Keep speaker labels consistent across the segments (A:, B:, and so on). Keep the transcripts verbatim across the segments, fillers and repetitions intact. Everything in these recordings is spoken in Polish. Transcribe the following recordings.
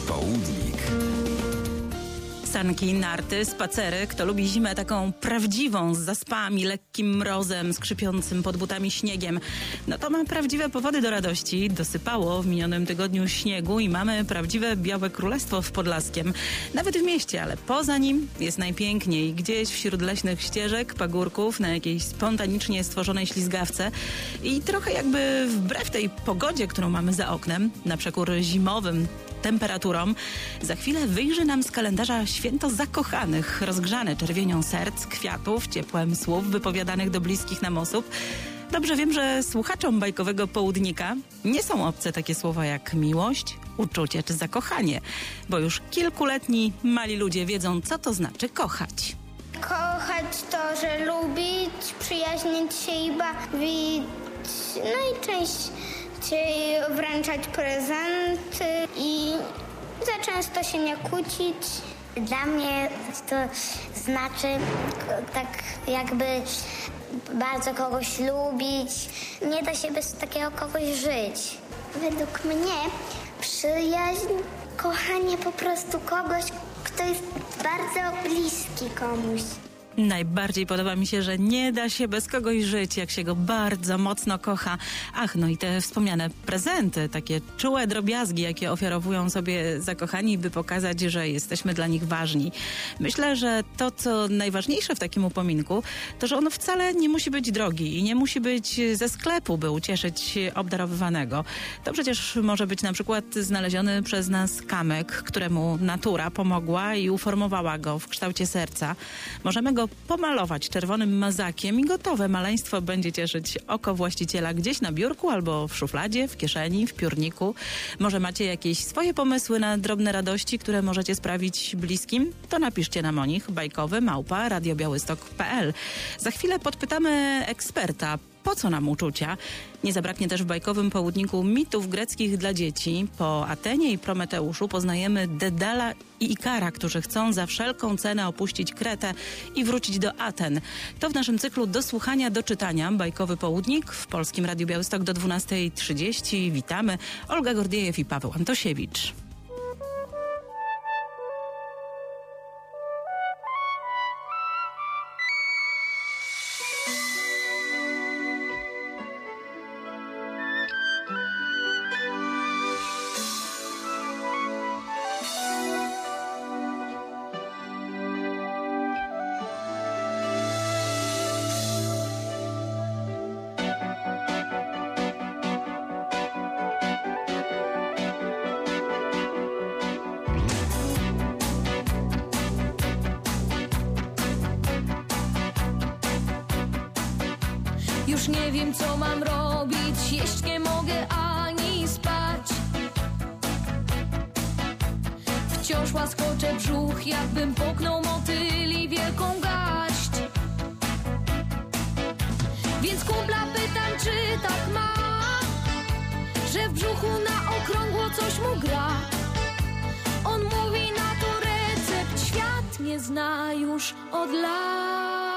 A: Południk.
B: Sanki, narty, spacery. Kto lubi zimę taką prawdziwą, z zaspami, lekkim mrozem, skrzypiącym pod butami śniegiem, no to ma prawdziwe powody do radości. Dosypało w minionym tygodniu śniegu i mamy prawdziwe białe królestwo w Podlaskiem. Nawet w mieście, ale poza nim jest najpiękniej. Gdzieś wśród leśnych ścieżek, pagórków, na jakiejś spontanicznie stworzonej ślizgawce i trochę jakby wbrew tej pogodzie, którą mamy za oknem, na przekór zimowym temperaturom, za chwilę wyjrzy nam z kalendarza święto zakochanych, rozgrzane czerwienią serc, kwiatów, ciepłem słów wypowiadanych do bliskich nam osób. Dobrze wiem, że słuchaczom bajkowego południka nie są obce takie słowa jak miłość, uczucie czy zakochanie, bo już kilkuletni mali ludzie wiedzą, co to znaczy kochać.
C: Kochać to, że lubić, przyjaźnić się i bawić, najczęściej wręczać prezenty i za często się nie kłócić.
D: Dla mnie to znaczy tak jakby bardzo kogoś lubić. Nie da się bez takiego kogoś żyć.
C: Według mnie przyjaźń, kochanie po prostu kogoś, kto jest bardzo bliski komuś.
B: Najbardziej podoba mi się, że nie da się bez kogoś żyć, jak się go bardzo mocno kocha. Ach, no i te wspomniane prezenty, takie czułe drobiazgi, jakie ofiarowują sobie zakochani, by pokazać, że jesteśmy dla nich ważni. Myślę, że to, co najważniejsze w takim upominku, to, że on wcale nie musi być drogi i nie musi być ze sklepu, by ucieszyć obdarowywanego. To przecież może być na przykład znaleziony przez nas kamyk, któremu natura pomogła i uformowała go w kształcie serca. Możemy go pomalować czerwonym mazakiem i gotowe maleństwo będzie cieszyć oko właściciela gdzieś na biurku albo w szufladzie, w kieszeni, w piórniku. Może macie jakieś swoje pomysły na drobne radości, które możecie sprawić bliskim? To napiszcie nam o nich bajkowy małpa radiobiałystok kropka p l. Za chwilę podpytamy eksperta, po co nam uczucia? Nie zabraknie też w bajkowym południku mitów greckich dla dzieci. Po Atenie i Prometeuszu poznajemy Dedala i Ikara, którzy chcą za wszelką cenę opuścić Kretę i wrócić do Aten. To w naszym cyklu do słuchania, do czytania. Bajkowy południk w Polskim Radiu Białystok do dwunastej trzydzieści. Witamy. Olga Gordiejew i Paweł Antosiewicz.
E: Już nie wiem, co mam robić, jeść nie mogę ani spać. Wciąż łaskocze brzuch, jakbym popchnął motyli wielką gaść. Więc kumpla pytam, czy tak ma, że w brzuchu na okrągło coś mu gra. On mówi, na to recept świat nie zna już od lat.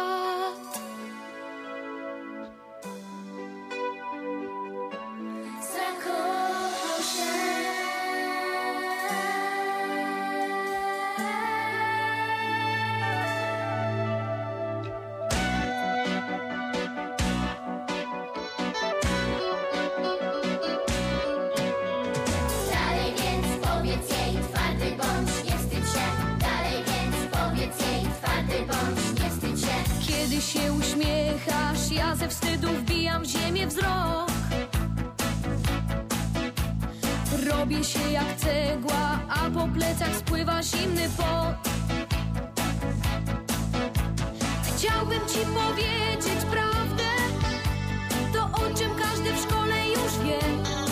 E: Kiedy się uśmiechasz, ja ze wstydu wbijam w ziemię wzrok. Robię się jak cegła, a po plecach spływa zimny pot. Chciałbym ci powiedzieć prawdę, to o czym każdy w szkole już wie.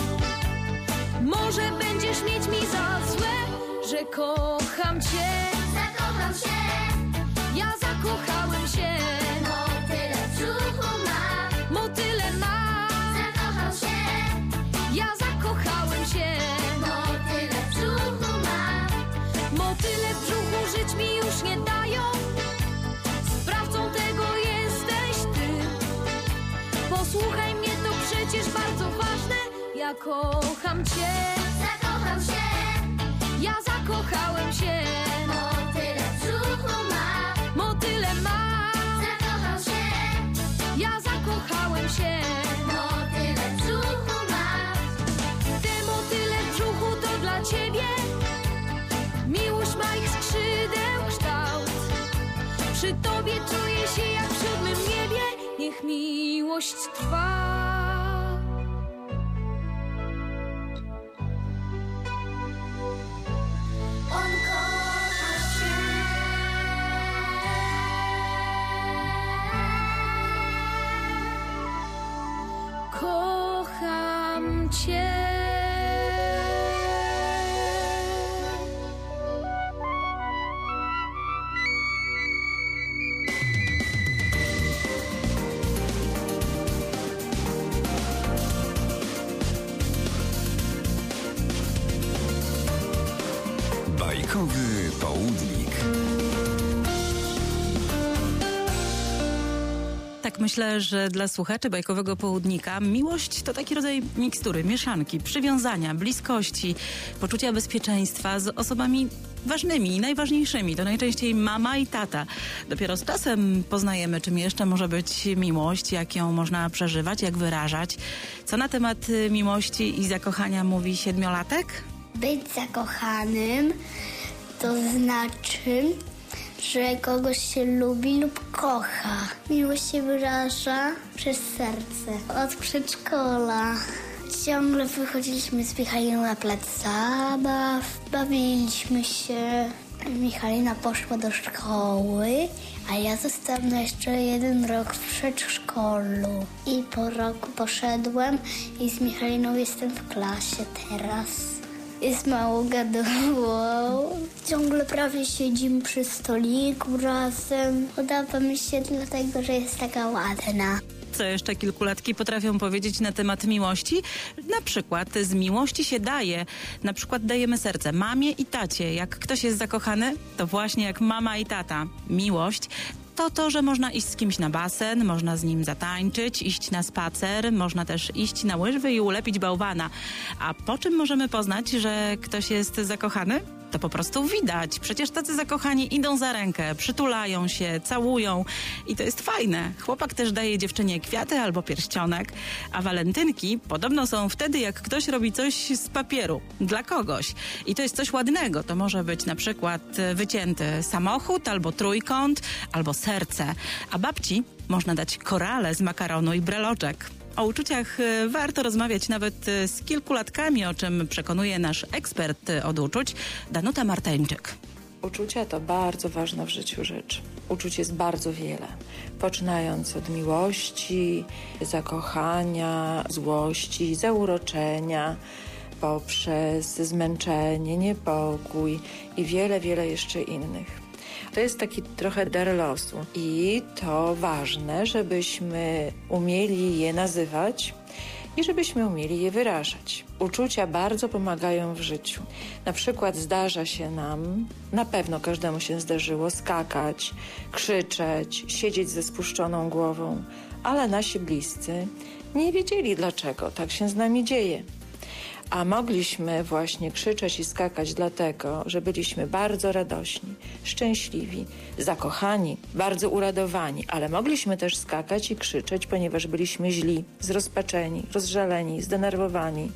E: Może będziesz mieć mi za złe, że kocham cię.
D: Zakocham się,
E: Ja zakochałem się.
D: motyle w brzuchu ma.
E: Motyle ma.
D: Zakochał się,
E: Ja zakochałem się.
D: motyle w brzuchu ma.
E: Motyle w brzuchu żyć mi już nie dają. Sprawcą tego jesteś ty. Posłuchaj mnie, to przecież bardzo ważne. Ja kocham cię.
D: Zakocham się,
E: zakochałem się.
C: Motyle w brzuchu ma,
E: Motyle ma,
C: zakochał się.
E: ja zakochałem się.
C: Motyle w brzuchu ma,
E: Te motyle w brzuchu to dla ciebie. Miłość ma ich skrzydeł kształt. Przy tobie czuję się jak w siódmym niebie. Niech miłość trwa.
C: on kocha się.
E: Kocham cię.
A: Bajkowy południk.
B: Tak myślę, że dla słuchaczy Bajkowego Południka miłość to taki rodzaj mikstury, mieszanki, przywiązania, bliskości, poczucia bezpieczeństwa z osobami ważnymi i najważniejszymi. To najczęściej mama i tata. Dopiero z czasem poznajemy, czym jeszcze może być miłość, jak ją można przeżywać, jak wyrażać. Co na temat miłości i zakochania mówi siedmiolatek?
C: Być zakochanym to znaczy, że kogoś się lubi lub kocha. Miłość się wyraża przez serce. Od przedszkola. Ciągle wychodziliśmy z Michaliną na plac zabaw, bawiliśmy się. Michalina poszła do szkoły, a ja zostałam na jeszcze jeden rok w przedszkolu. I po roku poszedłem i z Michaliną jestem w klasie teraz. Jest mało gadułą. Ciągle prawie siedzimy przy stoliku razem. Podoba mi się dlatego, że jest taka ładna.
B: Co jeszcze kilkulatki potrafią powiedzieć na temat miłości? Na przykład z miłości się daje. Na przykład dajemy serce mamie i tacie. Jak ktoś jest zakochany, to właśnie jak mama i tata. Miłość to to, że można iść z kimś na basen, można z nim zatańczyć, iść na spacer, można też iść na łyżwy i ulepić bałwana. A po czym możemy poznać, że ktoś jest zakochany? To po prostu widać. Przecież tacy zakochani idą za rękę, przytulają się, całują i to jest fajne. Chłopak też daje dziewczynie kwiaty albo pierścionek, a walentynki podobno są wtedy, jak ktoś robi coś z papieru dla kogoś. I to jest coś ładnego. To może być na przykład wycięty samochód, albo trójkąt, albo serce. A babci można dać korale z makaronu i breloczek. O uczuciach warto rozmawiać nawet z kilkulatkami, o czym przekonuje nasz ekspert od uczuć, Danuta Martańczyk.
F: Uczucia to bardzo ważna w życiu rzecz. Uczuć jest bardzo wiele. Poczynając od miłości, zakochania, złości, zauroczenia, poprzez zmęczenie, niepokój i wiele, wiele jeszcze innych. To jest taki trochę dar losu i to ważne, żebyśmy umieli je nazywać i żebyśmy umieli je wyrażać. Uczucia bardzo pomagają w życiu. Na przykład zdarza się nam, na pewno każdemu się zdarzyło, skakać, krzyczeć, siedzieć ze spuszczoną głową, ale nasi bliscy nie wiedzieli, dlaczego tak się z nami dzieje. A mogliśmy właśnie krzyczeć i skakać dlatego, że byliśmy bardzo radośni, szczęśliwi, zakochani, bardzo uradowani, ale mogliśmy też skakać i krzyczeć, ponieważ byliśmy źli, zrozpaczeni, rozżaleni, zdenerwowani.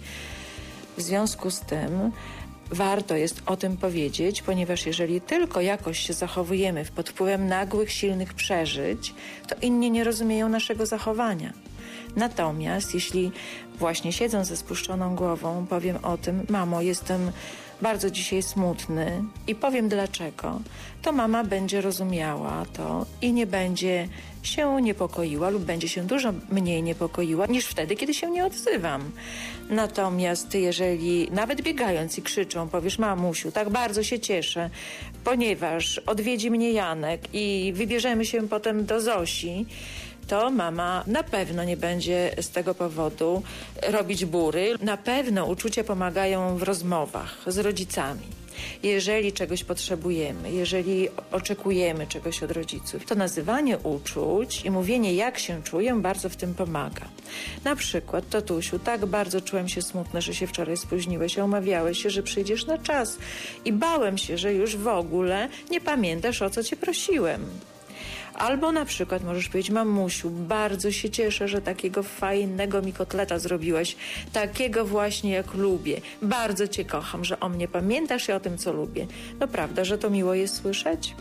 F: W związku z tym warto jest o tym powiedzieć, ponieważ jeżeli tylko jakoś się zachowujemy pod wpływem nagłych, silnych przeżyć, to inni nie rozumieją naszego zachowania. Natomiast jeśli właśnie siedząc ze spuszczoną głową powiem o tym, mamo, jestem bardzo dzisiaj smutny i powiem dlaczego, to mama będzie rozumiała to i nie będzie się niepokoiła lub będzie się dużo mniej niepokoiła niż wtedy, kiedy się nie odzywam. Natomiast jeżeli nawet biegając i krzyczą powiesz, mamusiu, tak bardzo się cieszę, ponieważ odwiedzi mnie Janek i wybierzemy się potem do Zosi, to mama na pewno nie będzie z tego powodu robić bury. Na pewno uczucia pomagają w rozmowach z rodzicami. Jeżeli czegoś potrzebujemy, jeżeli oczekujemy czegoś od rodziców, to nazywanie uczuć i mówienie, jak się czuję, bardzo w tym pomaga. Na przykład, tatusiu, tak bardzo czułem się smutna, że się wczoraj spóźniłeś, a umawiałeś się, że przyjdziesz na czas i bałem się, że już w ogóle nie pamiętasz, o co cię prosiłem. Albo na przykład możesz powiedzieć, mamusiu, bardzo się cieszę, że takiego fajnego mi kotleta zrobiłaś, takiego właśnie jak lubię. Bardzo cię kocham, że o mnie pamiętasz i o tym, co lubię. No prawda, że to miło jest słyszeć?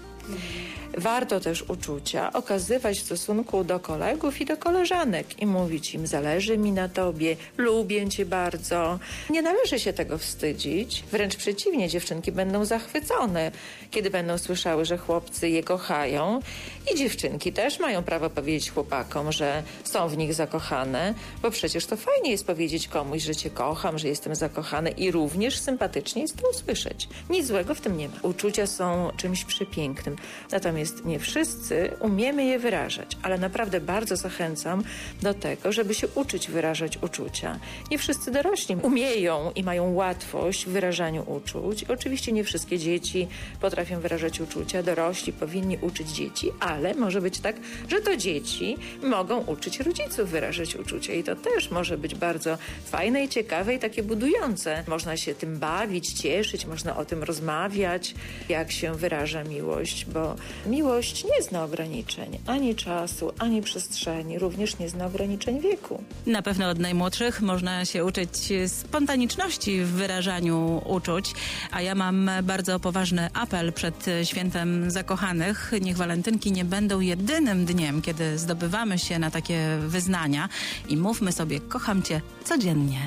F: Warto też uczucia okazywać w stosunku do kolegów i do koleżanek i mówić im, zależy mi na tobie, lubię cię bardzo. Nie należy się tego wstydzić, wręcz przeciwnie, dziewczynki będą zachwycone, kiedy będą słyszały, że chłopcy je kochają i dziewczynki też mają prawo powiedzieć chłopakom, że są w nich zakochane, bo przecież to fajnie jest powiedzieć komuś, że cię kocham, że jestem zakochany i również sympatycznie jest to usłyszeć. Nic złego w tym nie ma. Uczucia są czymś przepięknym, natomiast nie wszyscy umiemy je wyrażać, ale naprawdę bardzo zachęcam do tego, żeby się uczyć wyrażać uczucia. Nie wszyscy dorośli umieją i mają łatwość w wyrażaniu uczuć. Oczywiście nie wszystkie dzieci potrafią wyrażać uczucia, dorośli powinni uczyć dzieci, ale może być tak, że to dzieci mogą uczyć rodziców wyrażać uczucia i to też może być bardzo fajne i ciekawe i takie budujące. Można się tym bawić, cieszyć, można o tym rozmawiać, jak się wyraża miłość, bo miłość nie zna ograniczeń, ani czasu, ani przestrzeni, również nie zna ograniczeń wieku.
B: Na pewno od najmłodszych można się uczyć spontaniczności w wyrażaniu uczuć, a ja mam bardzo poważny apel przed Świętem Zakochanych. Niech walentynki nie będą jedynym dniem, kiedy zdobywamy się na takie wyznania i mówmy sobie, kocham cię codziennie.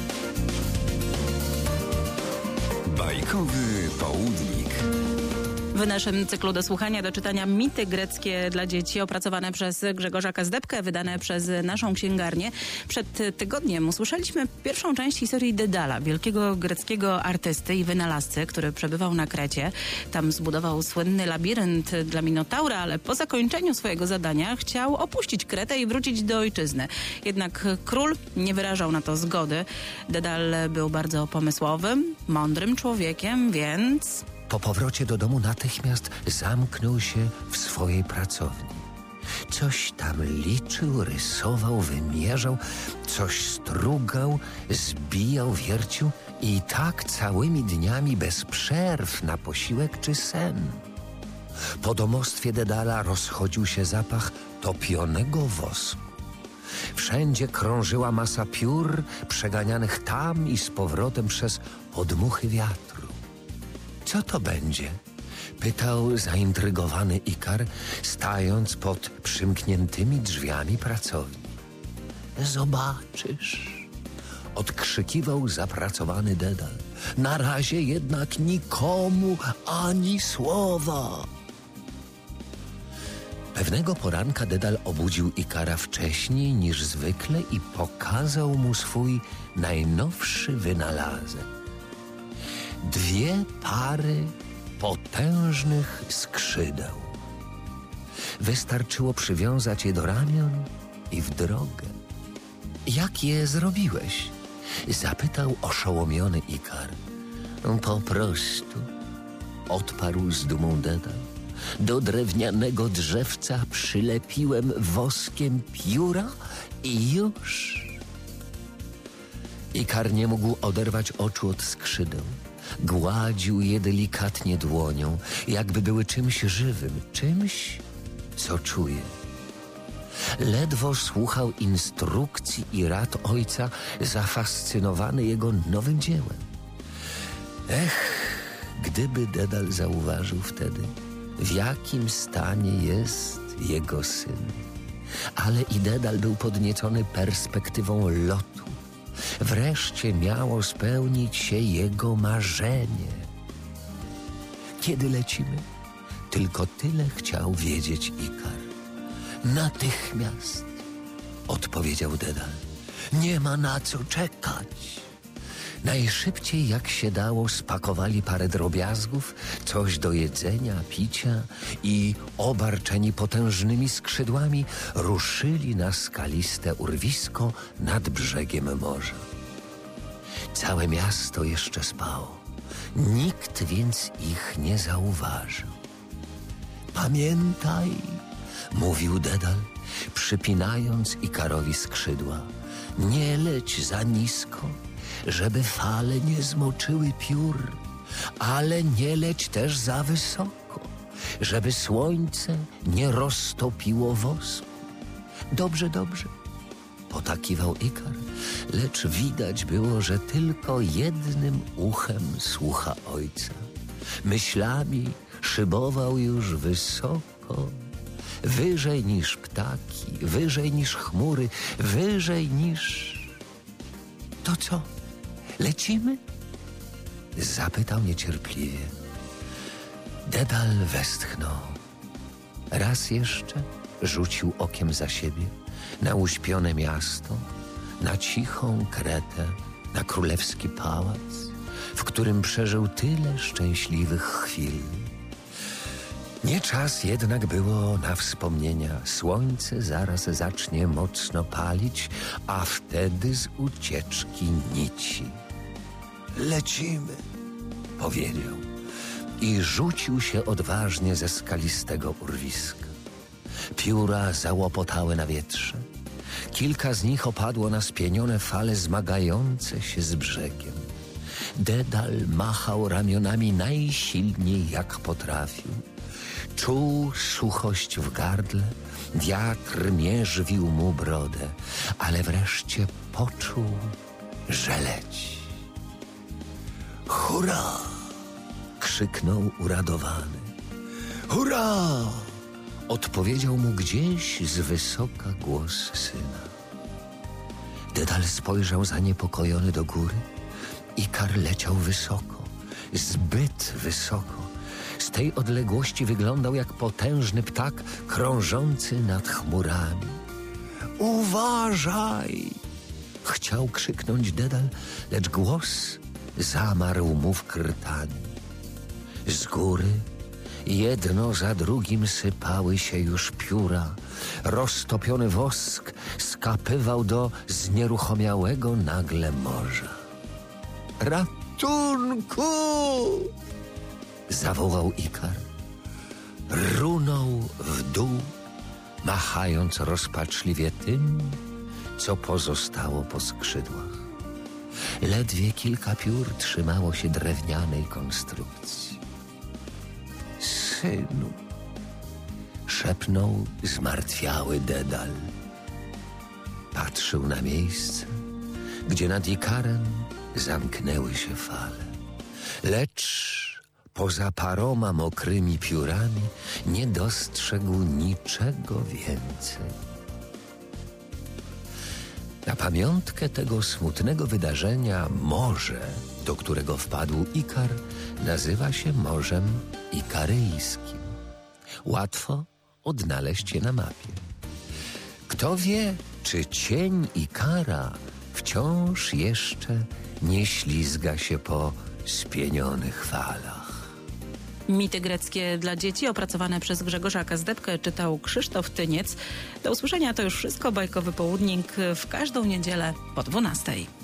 A: Bajkowy Południk.
B: W naszym cyklu do słuchania, do czytania Mity greckie dla dzieci, opracowane przez Grzegorza Kazdebkę, wydane przez naszą księgarnię. Przed tygodniem usłyszeliśmy pierwszą część historii Dedala, wielkiego greckiego artysty i wynalazcy, który przebywał na Krecie. Tam zbudował słynny labirynt dla Minotaura, ale po zakończeniu swojego zadania chciał opuścić Kretę i wrócić do ojczyzny. Jednak król nie wyrażał na to zgody. Dedal był bardzo pomysłowym, mądrym człowiekiem, więc...
G: Po powrocie do domu natychmiast zamknął się w swojej pracowni. Coś tam liczył, rysował, wymierzał, coś strugał, zbijał, wiercił i tak całymi dniami bez przerw na posiłek czy sen. Po domostwie Dedala rozchodził się zapach topionego wosku. Wszędzie krążyła masa piór przeganianych tam i z powrotem przez podmuchy wiatru. Co to będzie? Pytał zaintrygowany Ikar, stając pod przymkniętymi drzwiami pracowni. Zobaczysz, odkrzykiwał zapracowany Dedal. Na razie jednak nikomu ani słowa. Pewnego poranka Dedal obudził Ikara wcześniej niż zwykle i pokazał mu swój najnowszy wynalazek. Dwie pary potężnych skrzydeł. Wystarczyło przywiązać je do ramion i w drogę. Jak je zrobiłeś? Zapytał oszołomiony Ikar. Po prostu, odparł z dumą Dedal. Do drewnianego drzewca przylepiłem woskiem pióra i już. Ikar nie mógł oderwać oczu od skrzydeł. Gładził je delikatnie dłonią, jakby były czymś żywym, czymś, co czuje. Ledwo słuchał instrukcji i rad ojca, zafascynowany jego nowym dziełem. Ech, gdyby Dedal zauważył wtedy, w jakim stanie jest jego syn. Ale i Dedal był podniecony perspektywą lotu. Wreszcie miało spełnić się jego marzenie. Kiedy lecimy? Tylko tyle chciał wiedzieć Ikar. Natychmiast, odpowiedział Dedal. Nie ma na co czekać. Najszybciej jak się dało spakowali parę drobiazgów, coś do jedzenia, picia i obarczeni potężnymi skrzydłami ruszyli na skaliste urwisko nad brzegiem morza. Całe miasto jeszcze spało. Nikt więc ich nie zauważył. Pamiętaj, mówił Dedal, przypinając Ikarowi skrzydła, nie leć za nisko, żeby fale nie zmoczyły piór, ale nie leć też za wysoko, żeby słońce nie roztopiło wosku. Dobrze, dobrze, potakiwał Ikar, lecz widać było, że tylko jednym uchem słucha ojca. Myślami szybował już wysoko, wyżej niż ptaki, wyżej niż chmury, wyżej niż... To co? Lecimy? Zapytał niecierpliwie. Dedal westchnął. Raz jeszcze rzucił okiem za siebie na uśpione miasto, na cichą Kretę, na królewski pałac, w którym przeżył tyle szczęśliwych chwil. Nie czas jednak było na wspomnienia. Słońce zaraz zacznie mocno palić, a wtedy z ucieczki nici. Lecimy, powiedział i rzucił się odważnie ze skalistego urwiska. Pióra załopotały na wietrze. Kilka z nich opadło na spienione fale zmagające się z brzegiem. Dedal machał ramionami najsilniej jak potrafił. Czuł suchość w gardle, wiatr mierzwił mu brodę, ale wreszcie poczuł, że leci. Hurra! Krzyknął uradowany. Hurra! Odpowiedział mu gdzieś z wysoka głos syna. Dedal spojrzał zaniepokojony do góry. Ikar leciał wysoko, zbyt wysoko. Z tej odległości wyglądał jak potężny ptak krążący nad chmurami. Uważaj! Chciał krzyknąć Dedal, lecz głos zamarł mu w krtani. Z góry jedno za drugim sypały się już pióra. Roztopiony wosk skapywał do znieruchomiałego nagle morza. Ratunku! Zawołał Ikar. Runął w dół, machając rozpaczliwie tym, co pozostało po skrzydłach. Ledwie kilka piór trzymało się drewnianej konstrukcji. Synu, szepnął zmartwiały Dedal. Patrzył na miejsce, gdzie nad Ikarem zamknęły się fale. Lecz poza paroma mokrymi piórami nie dostrzegł niczego więcej. Na pamiątkę tego smutnego wydarzenia morze, do którego wpadł Ikar, nazywa się Morzem Ikaryjskim. Łatwo odnaleźć je na mapie. Kto wie, czy cień Ikara wciąż jeszcze nie ślizga się po spienionych falach.
B: Mity greckie dla dzieci opracowane przez Grzegorza Kazdebkę czytał Krzysztof Tyniec. Do usłyszenia to już wszystko. Bajkowy Południk w każdą niedzielę po dwunastej.